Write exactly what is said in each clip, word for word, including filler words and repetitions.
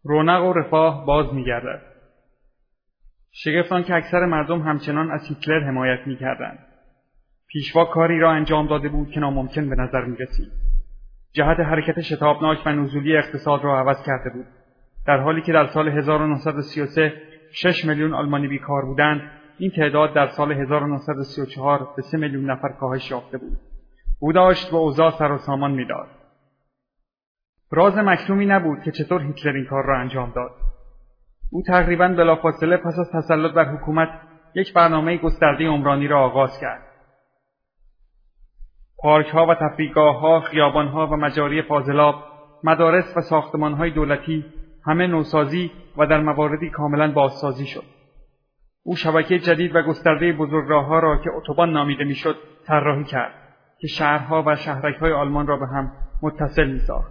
رونق و رفاه باز می‌گردد. شگفت آن که اکثر مردم همچنان از هیتلر حمایت می‌کردند. پیشوا کاری را انجام داده بود که ناممکن به نظر می‌رسید. جهت حرکت شتابناک و نزولی اقتصاد را عوض کرده بود. در حالی که در سال هزار و نهصد و سی و سه شش میلیون آلمانی بیکار بودند، این تعداد در سال هزار و نهصد و سی و چهار به سه میلیون نفر کاهش یافته بود. او داشت به اوضاع سر و سامان می‌داد. راز مکتومی نبود که چطور هیتلر این کار را انجام داد. او تقریباً بلافاصله پس از تسلط بر حکومت یک برنامه گسترده عمرانی را آغاز کرد. پارک‌ها و تفریحگاه‌ها، خیابان‌ها و مجاری فاضلاب، مدارس و ساختمان‌های دولتی همه نوسازی و در مواردی کاملاً بازسازی شد. او شبکه جدید و گسترده بزرگراه‌ها را که اتوبان نامیده می‌شد طراحی کرد که شهرها و شهرک‌های آلمان را به هم متصل می‌ساخت.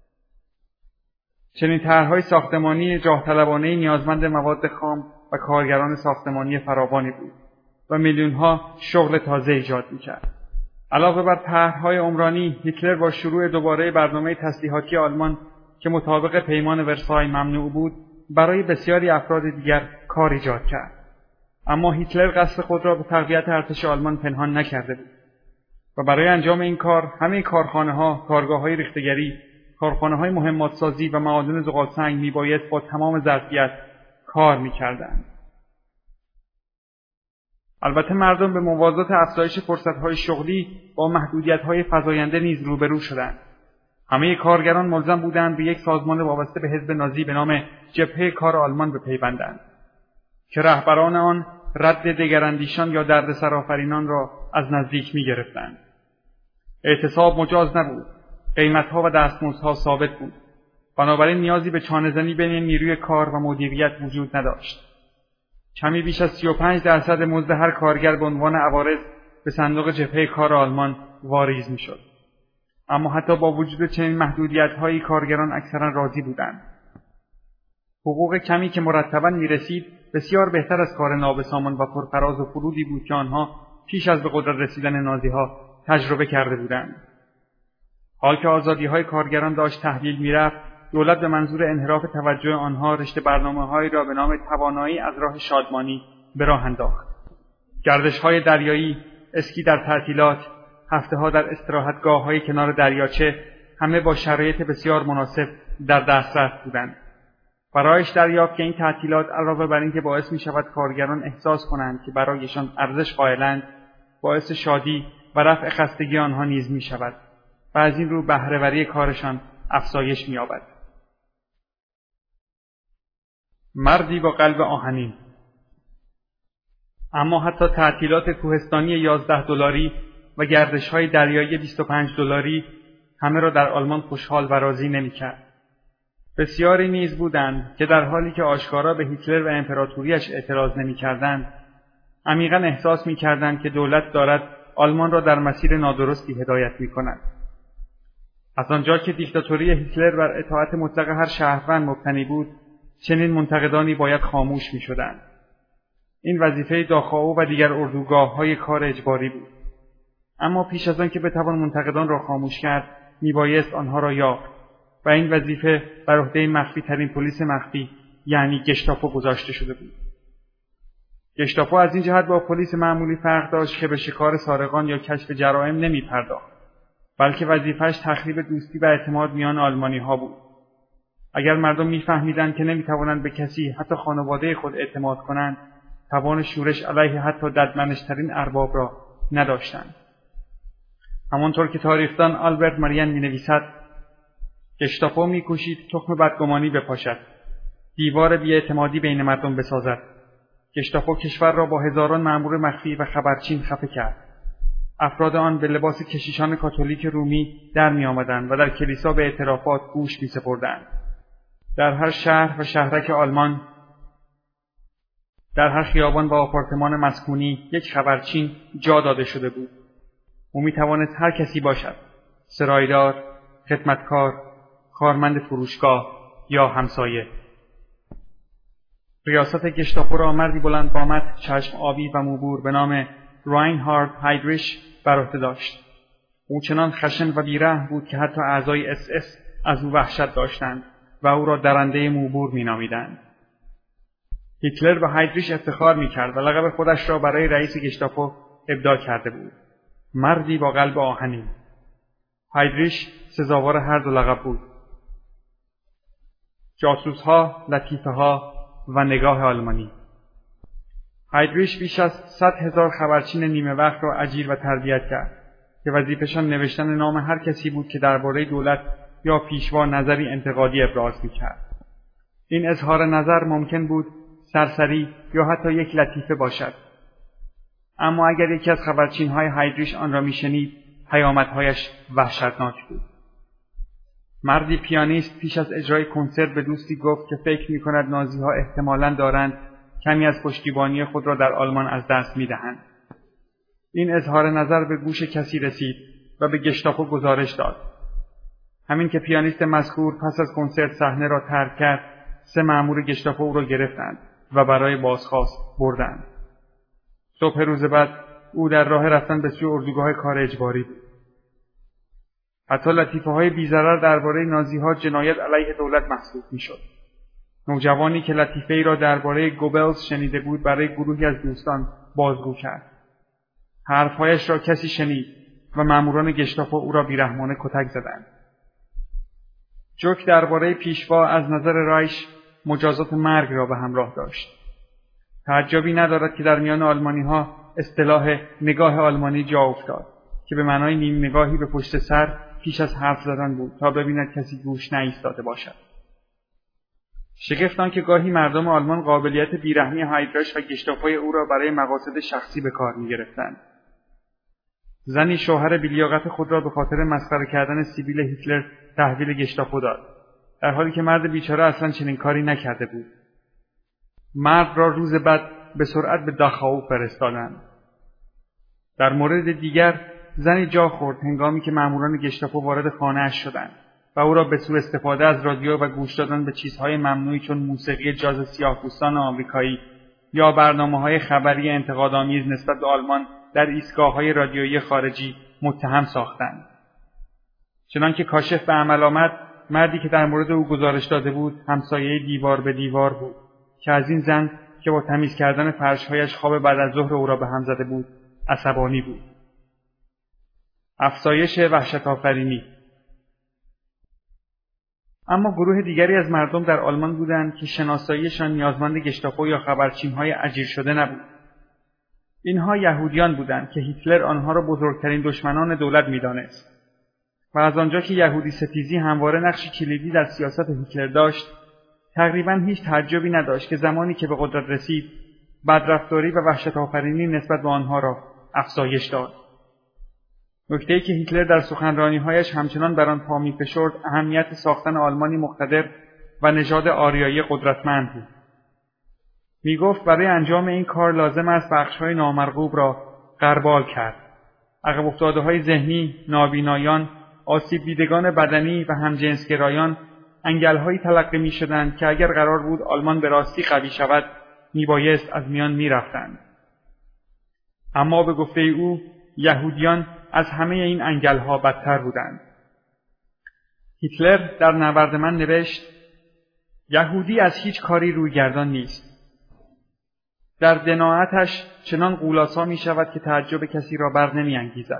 چنین طرح‌های ساختمانی جاه طلبانه نیازمند مواد خام و کارگران ساختمانی فراوانی بود و میلیون‌ها شغل تازه ایجاد می‌کرد. علاوه بر طرح‌های عمرانی، هیتلر با شروع دوباره برنامه تسلیحاتی آلمان که مطابق پیمان ورسای ممنوع بود، برای بسیاری افراد دیگر کار ایجاد کرد. اما هیتلر قصد خود را به تقویت ارتش آلمان پنهان نکرده بود و برای انجام این کار همه کارخانه‌ها، کارگاه‌های ریختگری، کارخانه‌های مهمات‌سازی و معادن زغالسنگ میبایست با تمام ظرفیت کار می‌کردند. البته مردم به موازات افزایش فرصت‌های شغلی با محدودیت‌های فزاینده نیز روبرو شدند. همه کارگران ملزم بودند به یک سازمان وابسته به حزب نازی به نام جبهه کار آلمان بپیوندند که رهبران آن رد دگراندیشان یا دردسرآفرینان را از نزدیک می‌گرفتند. اعتصاب مجاز نبود. قیمت‌ها و دستمزدها ثابت بود. بنابراین نیازی به چانه‌زنی بین نیروی کار و مدیریت وجود نداشت. کمی بیش از سی و پنج درصد مزد هر کارگر به عنوان عوارض به صندوق جبهه کار آلمان واریز می‌شد. اما حتی با وجود چنین محدودیت‌هایی کارگران اکثرا راضی بودند. حقوق کمی که مرتباً می‌رسید بسیار بهتر از کار نابسامان و پرفراز و فرودی بود که آنها پیش از به قدرت رسیدن نازی‌ها تجربه کرده بودند. حال که آزادی‌های کارگران داشت تحلیل می‌رفت، دولت به منظور انحراف توجه آنها رشته برنامه‌هایی را به نام توانایی از راه شادمانی به راه انداخت. گردش‌های دریایی، اسکی در تعطیلات، هفته‌ها در استراحتگاه‌های کنار دریاچه، همه با شرایط بسیار مناسب در دسترس بودند. فرایش دریافت که این تعطیلات علاوه بر اینکه باعث می‌شود کارگران احساس کنند که برایشان ارزش قائلند، باعث شادی و رفع خستگی آنها نیز می‌شود و از این رو بهره‌وری کارشان افزایش می‌یابد. مردی با قلب آهنین. اما حتی تعطیلات کوهستانی یازده دلاری و گردش‌های دریایی بیست و پنج دلاری همه را در آلمان خوشحال و راضی نمی‌کرد. بسیاری نیز بودند که در حالی که آشکارا به هیتلر و امپراتوریش اعتراض نمی‌کردند، عمیقاً احساس می‌کردند که دولت دارد آلمان را در مسیر نادرستی هدایت می‌کند. از آنجا که دیکتاتوری هیتلر بر اطاعت مطلق هر شهروند مبتنی بود، چنین منتقدانی باید خاموش می‌شدند. این وظیفه داخائو و دیگر اردوگاه‌های کار اجباری بود. اما پیش از آن که بتوان منتقدان را خاموش کرد، میبایست آنها را یافت و این وظیفه بر عهده مخفی ترین پلیس مخفی یعنی گشتاپو گذاشته شده بود. گشتاپو از این جهت با پلیس معمولی فرق داشت که به شکار سارقان یا کشف جرائم نمی‌پرداخت، بلکه وظیفه‌اش تخریب دوستی و اعتماد میان آلمانی‌ها بود. اگر مردم می‌فهمیدند که نمی‌توانند به کسی حتی خانواده خود اعتماد کنند، توان شورش علیه حتی ددمنش‌ترین ارباب را نداشتند. همانطور که تاریخدان آلبرت مارین می‌نویسد، گشتاپو می‌کوشید تخم بدگمانی بپاشد، دیوار بی‌اعتمادی بین مردم بسازد. گشتاپو کشور را با هزاران مأمور مخفی و خبرچین خفه کرد. افراد آن به لباس کشیشان کاتولیک رومی در می‌آمدند و در کلیسا به اعترافات گوش می‌سپردند. در هر شهر و شهرک آلمان، در هر خیابان و آپارتمان مسکونی یک خبرچین جا داده شده بود. او می‌توانست هر کسی باشد: سرایدار، خدمتکار، کارمند فروشگاه یا همسایه. ریاست گشتاپو را مردی بلند قامت، چشم آبی و موبور به نام راینهارد هایدریش بر عهده داشت. او چنان خشن و بی‌رحم بود که حتی اعضای اس اس از او وحشت داشتند و او را درنده موبور مینامیدند. هیتلر به هایدریش افتخار میکرد و لقب خودش را برای رئیس گشتاپو ابداع کرده بود. مردی با قلب آهنین. هایدریش سزاوار هر دو لقب بود. جاسوس‌ها، لطیفه‌ها و نگاه آلمانی. هایدریش بیش از صد هزار خبرچین نیمه وقت را اجیر و تربیت کرد که وظیفه‌شان نوشتن نام هر کسی بود که درباره دولت یا پیشوا نظری انتقادی ابراز می‌کرد. این اظهار نظر ممکن بود سرسری یا حتی یک لطیفه باشد. اما اگر یکی از خبرچین‌های هایدریش آن را می‌شنید، پیامدهایش وحشتناک بود. مردی پیانیست پیش از اجرای کنسرت به دوستی گفت که فکر می‌کند نازی‌ها احتمالاً دارند کمی از پشتیبانی خود را در آلمان از دست می‌دهند. این اظهار نظر به گوش کسی رسید و به گشتاپو گزارش داد. همین که پیانیست مذکور پس از کنسرت صحنه را ترک کرد، سه مأمور گشتاپو او را گرفتند و برای بازخواست بردند. صبح روز بعد او در راه رفتن به سوی اردوگاه کار اجباری بود. حتی لطیفه‌های بی‌ضرر درباره نازی‌ها جنایت علیه دولت محسوب می‌شد. نوجوانی که لطیفه‌ای را درباره گوبلز شنیده بود برای گروهی از دوستان بازگو کرد. حرف‌هایش را کسی شنید و مأموران گشتاپو او را بیرحمانه کتک زدند. جوک درباره پیشوا از نظر رایش مجازات مرگ را به همراه داشت. تعجبی ندارد که در میان آلمانی‌ها اصطلاح نگاه آلمانی جا افتاد که به معنای نیم نگاهی به پشت سر پیش از حرف زدن بود تا ببیند کسی گوش نایستاده باشد. شگفت آن که گاهی مردم آلمان قابلیت بیرحمی هایدریش و گشتاپوی او را برای مقاصد شخصی به کار می‌گرفتند. زنی شوهر بی‌لیاقت خود را به خاطر مسخره کردن سیبیل هیتلر تحویل گشتاپو داد، در حالی که مرد بیچاره اصلا چنین کاری نکرده بود. مرد را روز بعد به سرعت به داخاو فرستادند. در مورد دیگر زنی جا خورد هنگامی که ماموران گشتاپو وارد خانه‌اش شدند و او را به سوء استفاده از رادیو و گوش دادن به چیزهای ممنوعی چون موسیقی جاز سیاه‌پوستان آمریکایی یا برنامه‌های خبری انتقادآمیز نسبت به آلمان در ایستگاه‌های رادیویی خارجی متهم ساختند. چنانکه کاشف به عمل آمد، مردی که در مورد او گزارش داده بود همسایه دیوار به دیوار بود که از این زن که با تمیز کردن فرش‌هایش خواب بعد از ظهر او را به هم زده بود عصبانی بود. افزایش وحشت‌آفرینی. اما گروه دیگری از مردم در آلمان بودند که شناساییشان نیازمند گشتاپو یا خبرچین‌های اجیر شده نبود. اینها یهودیان بودند که هیتلر آنها را بزرگترین دشمنان دولت می‌دانست و از آنجا که یهودی ستیزی همواره نقشی کلیدی در سیاست هیتلر داشت، تقریباً هیچ تعجبی نداشت که زمانی که به قدرت رسید، بدرفتاری و وحشت‌آفرینی نسبت به آنها را افزایش داد. نکته‌ای که هیتلر در سخنرانی‌هایش همچنان بر آن پا می‌فشرد اهمیت ساختن آلمانی مقتدر و نژاد آریایی قدرتمند بود. می‌گفت برای انجام این کار لازم است بخش‌های نامرغوب را غربال کرد. عقب افتاده‌های ذهنی، نابینایان، آسیب دیدگان بدنی و همجنسگرایان انگل‌هایی تلقی می‌شدند که اگر قرار بود آلمان به راستی قوی شود، میبایست از میان می‌رفتند. اما به گفته او، یهودیان از همه این انگل‌ها بدتر بودند. هیتلر در نبرد من نوشت: یهودی از هیچ کاری رویگردان نیست. در دناعتش چنان غولاسا می شود که تعجب کسی را بر نمی انگیزد.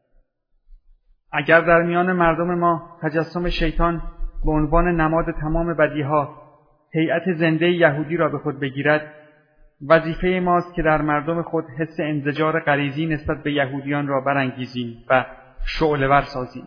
اگر در میان مردم ما تجسم شیطان به عنوان نماد تمام بدیها هیئت زنده یهودی را به خود بگیرد، وظیفه ماست که در مردم خود حس انزجار غریزی نسبت به یهودیان را برانگیزیم و شعله‌ور سازیم.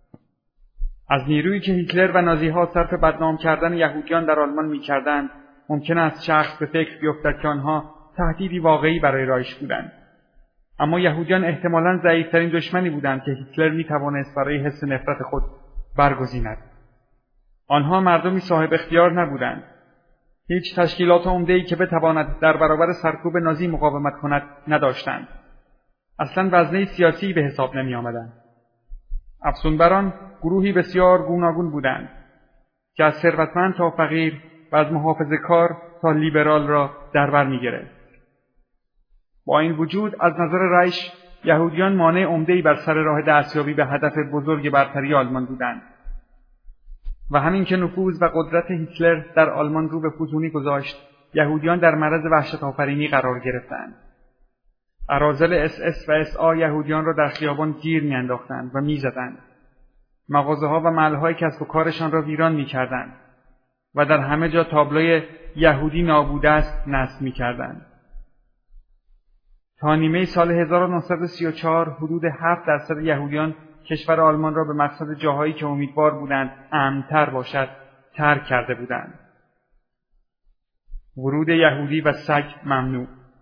از نیرویی که هیتلر و نازی‌ها صرف بدنام کردن یهودیان در آلمان می‌کردند، ممکن است شخص به فکر بیفتد که آنها تهدیدی واقعی برای رایش بودند. اما یهودیان احتمالاً ضعیف‌ترین دشمنی بودند که هیتلر می‌توانست برای حس نفرت خود برگزیند. آنها مردمی صاحب اختیار نبودند. هیچ تشکیلات عمده‌ای که بتواند در برابر سرکوب نازی مقاومت کند نداشتند. اصلاً وزنه سیاسی به حساب نمی آمدند. افزون بر آن گروهی بسیار گوناگون بودند که از ثروتمند تا فقیر و از محافظه‌کار تا لیبرال را در بر می‌گرفت. با این وجود از نظر رایش یهودیان مانع عمده‌ای بر سر راه دستیابی به هدف بزرگ برتری آلمان بودند. و همین که نفوذ و قدرت هیتلر در آلمان رو به فزونی گذاشت، یهودیان در معرض وحشت آفرینی قرار گرفتند. اراذل اس اس و اس آ یهودیان را در خیابان گیر میانداختند و میزدند. مغازه‌ها و محل‌های کسب و کارشان را ویران می‌کردند و در همه جا تابلوی یهودی نابود است نصب می‌کردند. تا نیمه سال هزار و نهصد و سی و چهار حدود هفت درصد یهودیان کشور آلمان را به مقصد جاهایی که امیدوار بودند امن‌تر باشد ترک کرده بودند. ورود یهودی و سگ ممنوع.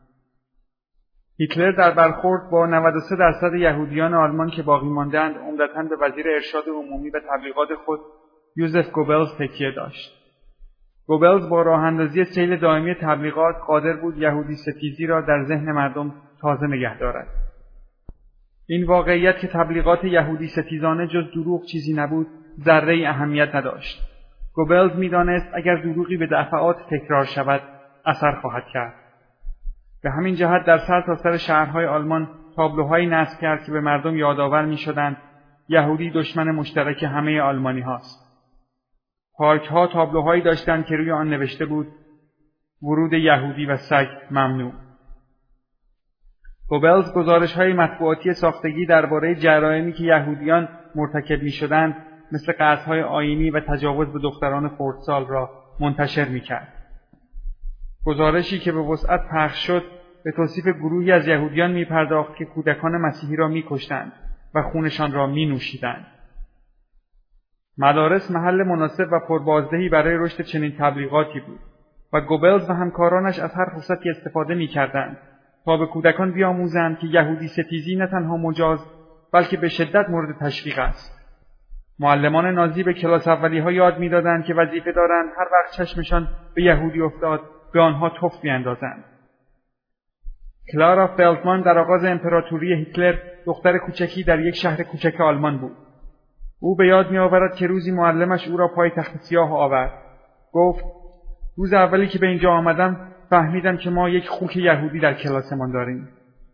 هیتلر در برخورد با نود و سه درصد یهودیان آلمان که باقی ماندند عمدتاً به وزیر ارشاد عمومی و تبلیغات خود یوزف گوبلز تکیه داشت. گوبلز با راه اندازی سیل دائمی تبلیغات قادر بود یهودی ستیزی را در ذهن مردم تازه نگه دارد. این واقعیت که تبلیغات یهودی ستیزانه جز دروغ چیزی نبود، ذره اهمیت نداشت. گوبلز می‌دانست اگر دروغی به دفعات تکرار شود، اثر خواهد کرد. به همین جهت در سرتاسر شهرهای آلمان تابلوهایی نصب کرد که به مردم یادآور می‌شدند یهودی دشمن مشترک همه آلمانی هاست. پارک‌ها تابلوهایی داشتند که روی آن نوشته بود ورود یهودی و سگ ممنوع. گوبلز گزارش‌های مطبوعاتی ساختگی درباره جرائمی که یهودیان مرتکب می‌شدند مثل قتل‌های آیینی و تجاوز به دختران خردسال را منتشر می‌کرد. گزارشی که به وسعت پخش شد به توصیف گروهی از یهودیان می‌پرداخت که کودکان مسیحی را می‌کشتند و خونشان را می‌نوشیدند. مدارس محل مناسب و پربازدهی برای رشد چنین تبلیغاتی بود و گوبلز و همکارانش از هر فرصتی استفاده می‌کردند تا به کودکان بیاموزند که یهودی ستیزی نه تنها مجاز بلکه به شدت مورد تشویق است. معلمان نازی به کلاس اولی‌ها یاد می‌دادند که وظیفه دارند هر وقت چشمشان به یهودی افتاد به آنها تف بیاندازند. کلارا فلدمان در آغاز امپراتوری هیتلر دختر کوچکی در یک شهر کوچک آلمان بود. او به یاد می‌آورد که روزی معلمش او را پای تخت سیاه آورد. گفت: روز اولی که به اینجا آمدم فهمیدم که ما یک خوک یهودی در کلاسمان داریم.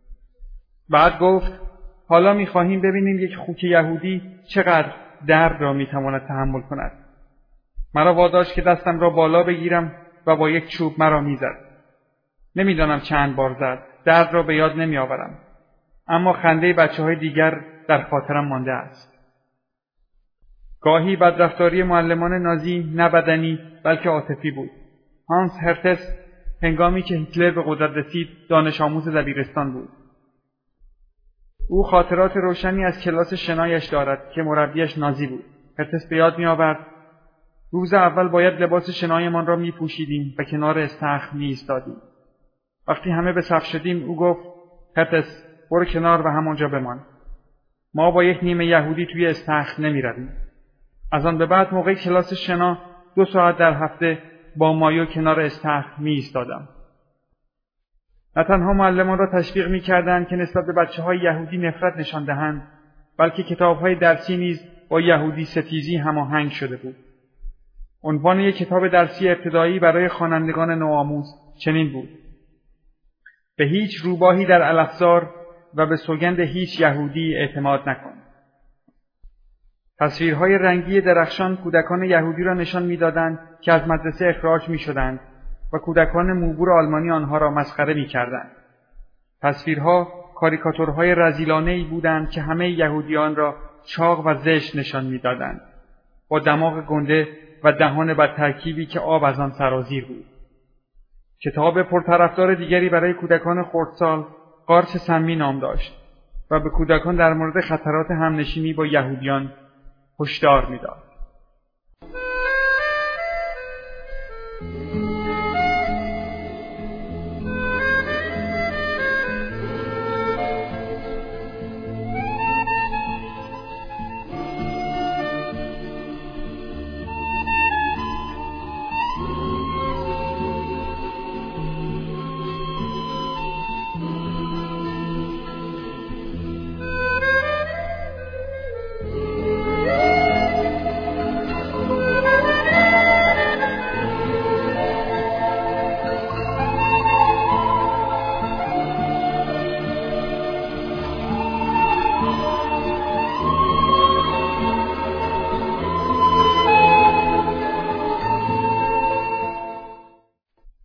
بعد گفت: حالا می‌خواهیم ببینیم یک خوک یهودی چقدر درد را می‌تواند تحمل کند. مرا واداشت که دستم را بالا بگیرم و با یک چوب مرا می‌زد. نمی‌دانم چند بار زد. درد را به یاد نمی‌آورم. اما خنده بچه‌های دیگر در خاطرم مانده است. گاهی بدرفتاری معلمان نازی نه بدنی بلکه عاطفی بود. هانس هرتس هنگامی که هیتلر به قدرت رسید دانش آموز دبیرستان بود. او خاطرات روشنی از کلاس شنایش دارد که مربیش نازی بود. هرتس به یاد می‌آورد روز اول باید لباس شنایمان را می‌پوشیدیم و کنار استخر می‌ایستادیم. وقتی همه به صف شدیم او گفت: هرتس برو کنار و همانجا بمان. ما با یک نیمه یهودی توی استخر نمی‌رویم. از آن به بعد موقع کلاس شنا دو ساعت در هفته با مایو کنار استخر می‌ایستادم. نه تنها معلمان را تشویق می‌کردند که نسبت به بچه‌های یهودی نفرت نشان دهند، بلکه کتاب‌های درسی نیز با یهودی ستیزی هماهنگ شده بود. عنوان یک کتاب درسی ابتدایی برای خوانندگان نوآموز چنین بود: به هیچ روباهی در الافزار و به سوگند هیچ یهودی اعتماد نکن. تصویرهای رنگی درخشان کودکان یهودی را نشان می‌دادند که از مدرسه اخراج می‌شدند و کودکان موبور آلمانی آنها را مسخره می‌کردند. تصویرها کاریکاتورهای رذیلانه‌ای بودند که همه یهودیان را چاق و زشت نشان می‌دادند، با دماغ گنده و دهان بدترکیبی که آب از آن سرازیر بود. کتاب پرطرفدار دیگری برای کودکان خردسال قارچ سمی نام داشت و به کودکان در مورد خطرات همنشینی با یهودیان هشدار می‌داد.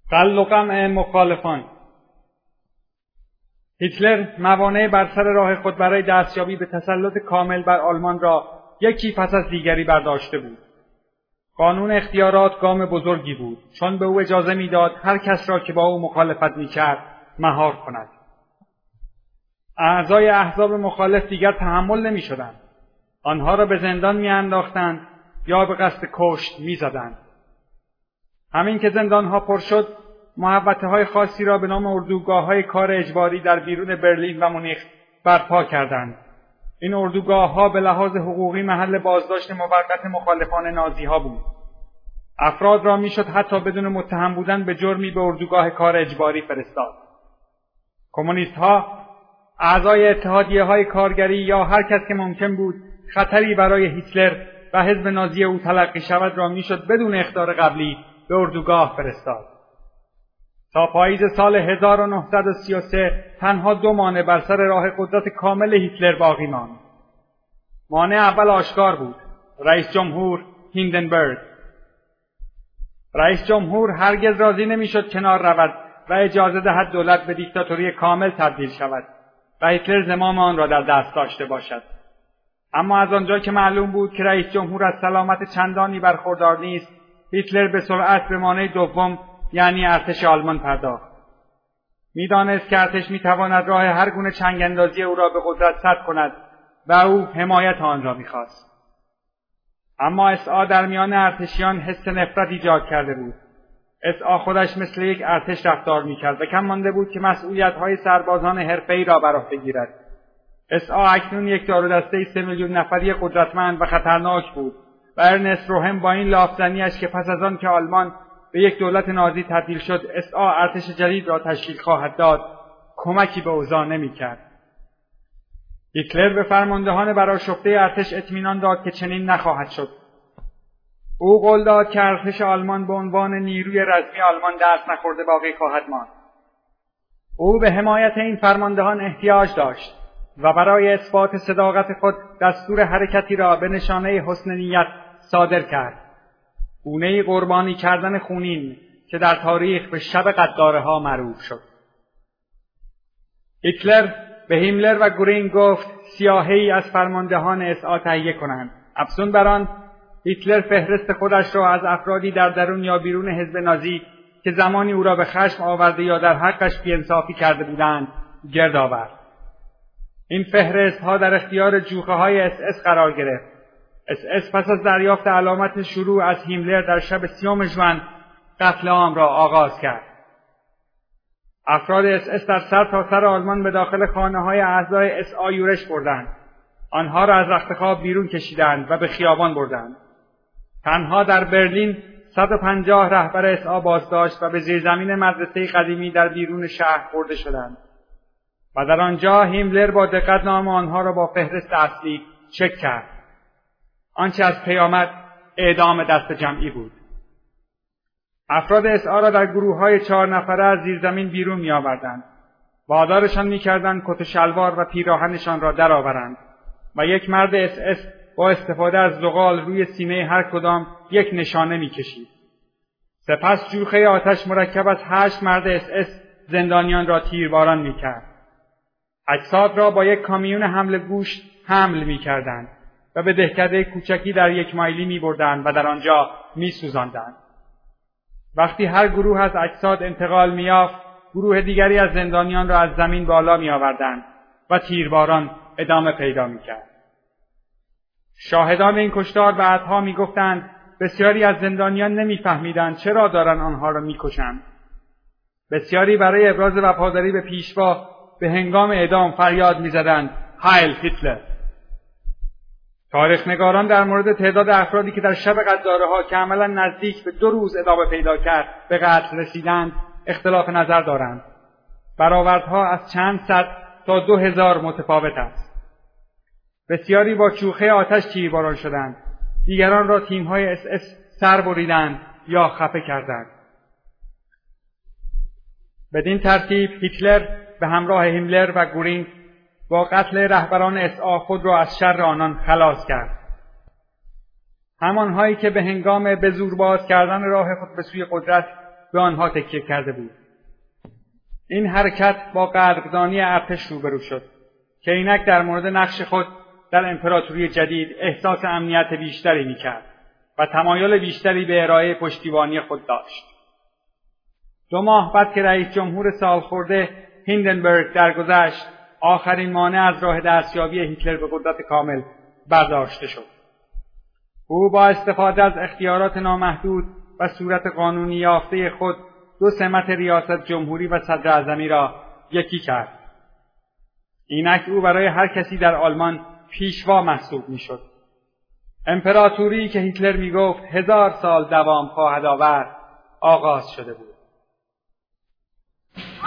قل و قمع مخالفان. هیتلر موانع بر سر راه خود برای دستیابی به تسلط کامل بر آلمان را یکی پس از دیگری برداشته بود. قانون اختیارات گام بزرگی بود، چون به او اجازه میداد هر کس را که با او مخالفت میکرد مهار کند. اعضای احزاب مخالف دیگر تحمل نمیشدند. آنها را به زندان میانداختند یا به قصد کشت میزدند. همین که زندانها پر شد، محوطه‌های خاصی را به نام اردوگاه‌های کار اجباری در بیرون برلین و مونیخ برپا کردند. این اردوگاه‌ها به لحاظ حقوقی محل بازداشت موقت مخالفان نازی‌ها بود. افراد را میشد حتی بدون متهم بودن به جرمی به اردوگاه کار اجباری فرستاد. کمونیست‌ها، اعضای اتحادیه‌های کارگری یا هر کس که ممکن بود خطری برای هیتلر و حزب نازی او تلقی شود را میشد بدون اخطار قبلی به اردوگاه فرستاد. تا پاییز سال هزار و نهصد و سی و سه تنها دو مانع بر سر راه قدرت کامل هیتلر باقی ماند. مانع اول آشکار بود: رئیس جمهور هیندنبرگ. رئیس جمهور هرگز راضی نمیشد کنار رود و اجازه دهد دولت به دیکتاتوری کامل تبدیل شود و هیتلر زمام آن را در دست داشته باشد. اما از آنجا که معلوم بود که رئیس جمهور از سلامت چندانی برخوردار نیست، هیتلر به سرعت به مانع دوم یعنی ارتش آلمان پرداخت. میدانست که ارتش میتواند راه هر گونه چنگ اندازی او را به قدرت سد کند و او حمایت آن را میخواست. اما اس آ در میان ارتشیان حس نفرت ایجاد کرده بود. اس آ خودش مثل یک ارتش رفتار میکرد و کم مانده بود که مسئولیت‌های سربازان حرفه‌ای را بر عهده گیرد. اس آ اکنون یک دار و دسته سه میلیون نفری قدرتمند و خطرناک بود و ارنست روهم با این لافزنی‌اش که پس از آن که آلمان به یک دولت نازی تبدیل شد اس آ ارتش جدید را تشکیل خواهد داد، کمکی به اوضاع نمی‌کرد. هیتلر به فرماندهان برآشفته ارتش اطمینان داد که چنین نخواهد شد. او قول داد که ارتش آلمان به عنوان نیروی رسمی آلمان دست نخورده باقی خواهد ماند. او به حمایت این فرماندهان احتیاج داشت و برای اثبات صداقت خود دستور حرکتی را به نشانه حسن نیت صادر کرد. گونه‌ای قربانی کردن خونین که در تاریخ به شب غداره‌ها معروف شد. هیتلر به هیملر و گورینگ گفت سیاهی از فرماندهان اس آ تهیه کنند. افزون بر آن، هیتلر فهرست خودش را از افرادی در درون یا بیرون حزب نازی که زمانی او را به خشم آورده یا در حقش بی‌انصافی کرده بودند گرد آورد. این فهرست ها در اختیار جوخه های اس اس قرار گرفت. اس اس پس از دریافت علامت شروع از هیملر در شب سیوم ژوئن قتل عام را آغاز کرد. افراد اس اس در سر تا سر آلمان به داخل خانه های اعضای اس آ یورش بردند. آنها را از رختخواب بیرون کشیدند و به خیابان بردند. تنها در برلین صد و پنجاه رهبر اس آ بازداشت و به زیرزمین مدرسه قدیمی در بیرون شهر برده شدند و در آنجا هیملر با دقت نام آنها را با فهرست اصلی چک کرد. آنچه از پی آمد اعدام دست جمعی بود. افراد اس آ را در گروه‌های چهار نفره از زیرزمین بیرون می‌آوردند. وادارشان می‌کردند کت و شلوار و پیراهنشان را درآورند و یک مرد اس اس با استفاده از زغال روی سینه هر کدام یک نشانه می‌کشید. سپس جوخه آتش مرکب از هشت مرد اس اس زندانیان را تیرباران می‌کرد. اجساد را با یک کامیون حمل گوشت حمل می‌کردند و به دهکده کوچکی در یک مایلی می‌بردند و در آنجا می‌سوزاندند. وقتی هر گروه از اجساد انتقال می‌یافت، گروه دیگری از زندانیان را از زمین بالا می‌آوردند و تیرباران ادامه پیدا می‌کرد. شاهدان این کشتار بعدها می‌گفتند بسیاری از زندانیان نمی‌فهمیدند چرا دارند آنها را می‌کشند. بسیاری برای ابراز وفاداری به پیشوا به هنگام اعدام فریاد می‌زدند هایل هیتلر. تاریخ‌نگاران در مورد تعداد افرادی که در شب غداره‌ها که عملاً نزدیک به دو روز ادامه پیدا کرد به قتل رسیدند اختلاف نظر دارند. برآوردها از چند صد تا دو هزار متفاوت است. بسیاری با چوخه آتش تیرباران شدند. دیگران را تیم‌های اس اس سر بریدند یا خفه کردند. بدین ترتیب هیتلر به همراه هیملر و گورینگ با قتل رهبران اس آ خود را از شر آنان خلاص کرد. همانهایی که به هنگام به زور باز کردن راه خود به سوی قدرت به آنها تکیه کرده بود. این حرکت با قدردانی ارتش روبرو شد که اینک در مورد نقش خود در امپراتوری جدید احساس امنیت بیشتری می‌کرد و تمایل بیشتری به ارائه پشتیبانی خود داشت. دو ماه بعد که رئیس جمهور سالخورده هیندنبرگ درگذشت، آخرین مانع از راه دستیابی هیتلر به قدرت کامل برداشته شد. او با استفاده از اختیارات نامحدود و صورت قانونی یافته خود دو سمت ریاست جمهوری و صدر اعظمی را یکی کرد. اینک او برای هر کسی در آلمان پیشوا محسوب میشد. امپراتوری که هیتلر میگفت هزار سال دوام خواهد آورد آغاز شده بود.